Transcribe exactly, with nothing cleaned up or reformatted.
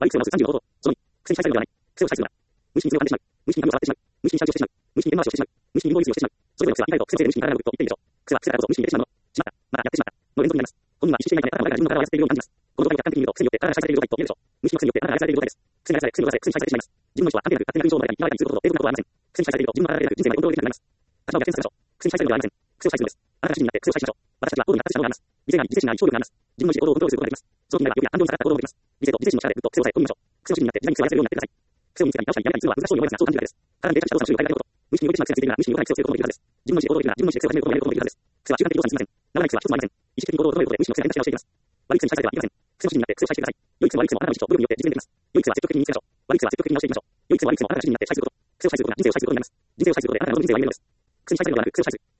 割り癖を直すさんじゅうの方法。そのに、癖に対するのではない。癖を支配するのは、無意識に水を感じてしまう。無意識に髪を触ってしまう。無意識に体重をしてしまう。無意識にペン回しをしてしまう。無意識に運動にしてしまう。それぞれの癖は意外と癖のせいで無意識に体が動くと言っていいでしょう。癖は癖だからこそ無意識にやってしまうもの。しまった。またやってしまった。の連続になります。本人は意識していないため、体が自分の体を操っているように感じます。この状態を客観的に見ると、癖によって体が支配されている状態と言えるでしょう。無意識の癖によって体が愛されている状態です。癖に愛され、癖に侵され、癖に支配されてしまいます。自分の意思は関係なく勝手な勲章の中に現れたりすることと抵抗などはありません。癖に支配されていると自分の体だけでなく人生がコントロールできなくなります。立場を逆転させましょう。癖に支配されるのではありません。癖を支配するのです。あなたが主人になって癖を支配しましょう。私たちは高度に達したのがあります。理性があり、理性心があり、聴力があります。自分の意思で行動をコントロールすることができます。その気になれば、欲や感情に逆らった行動もできます。理性と理性心の力でぐっと癖を抑え込みましょう。癖を主人になって自分に癖を愛せるようになってください。癖を見つけたり、直したり、やめたりするのは難しそうに思いますが、そう感じるからです。体に定着した動作の種類を変えられること。無意識に動いてしまう癖がついているなら、無意識に動かない癖をつけることもできるはずです。自分の意思で行動できるなら、自分の意思で癖を始めることもやめることもできるはずです。癖は習慣的動作にすぎません。ならない癖は一つもありません。意識的に行動を整えることで無意識の癖が出し方をしていきます。悪い癖に支配されてはいけません。癖の主人になって癖を支配してください。良い癖も悪い癖もあなたの意思と努力によって実現できます。良い癖は積極的に見つけましょう。悪い癖は積極的に直していきましょう。良い癖も悪い癖もあなたが主人になって支配すること。癖を支配することが人生を支配することが人生を支配することであなたが望む人生を歩めるのです。癖に支配されるのではなく、癖を支配する。